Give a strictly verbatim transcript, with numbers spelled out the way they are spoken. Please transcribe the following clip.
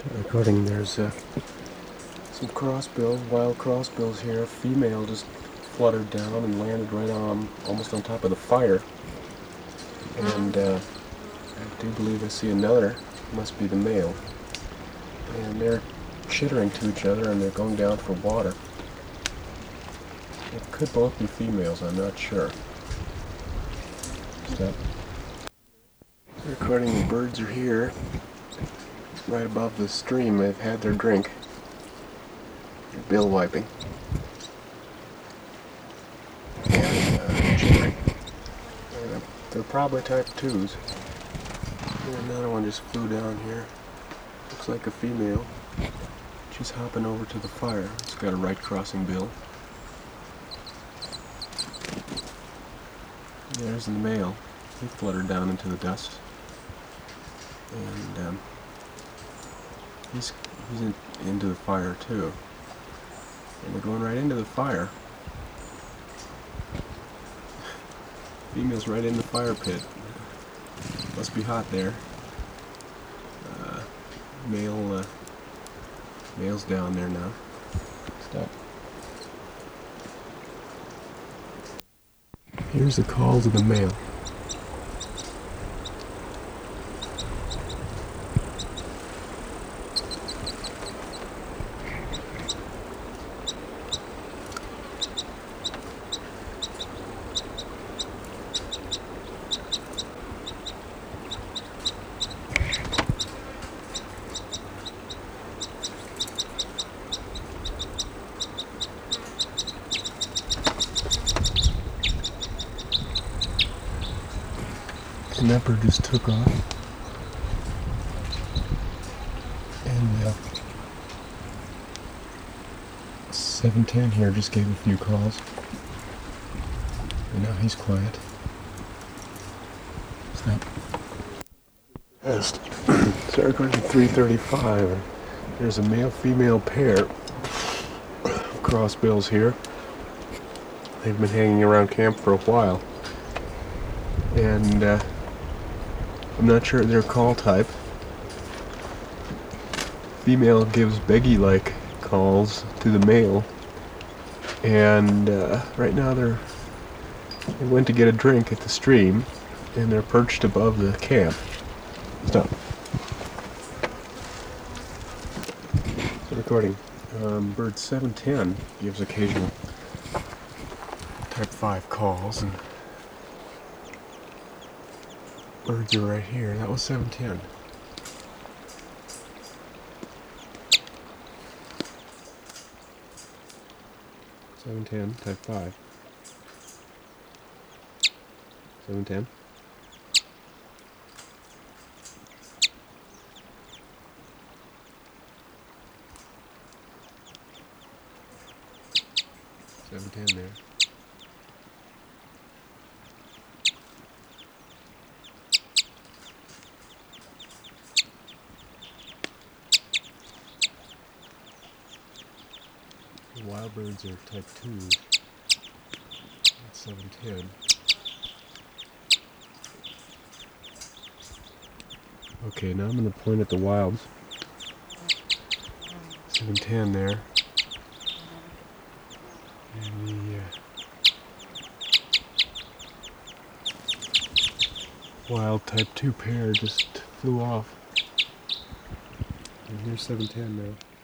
Recording, there's uh, some crossbills, wild crossbills here. A female just fluttered down and landed right on, almost on top of the fire. And uh, I do believe I see another, must be the male. And they're chittering to each other and they're going down for water. It could both be females, I'm not sure. Stop. Recording, the birds are here. Right above the stream. They've had their drink. They're bill wiping. And uh, chittering. And, uh, they're probably type twos. And another one just flew down here. Looks like a female. She's hopping over to the fire. It's got a right crossing bill. There's the male. He fluttered down into the dust. And um, he's, he's in, into the fire too. And they're going right into the fire. Female's right in the fire pit. Must be hot there. Uh, male, uh, male's down there now. Stop. Here's the call to the male. And that bird just took off. And uh, seven ten here just gave a few calls. And now he's quiet. Stop. Test. Start recording at three thirty-five. And there's a male-female pair of crossbills here. They've been hanging around camp for a while. And uh, I'm not sure their call type. Female gives beggy-like calls to the male, and uh, right now they're they went to get a drink at the stream, and they're perched above the camp. Stop. So recording. Um, bird seven ten gives occasional type five calls, and birds are right here. That was seven ten. seven ten, type five. seven ten. seven ten there. Wild birds are type two. That's seven ten. Okay, now I'm going to point at the wilds. seven ten there. And the uh, wild type two pair just flew off. And here's seven ten now.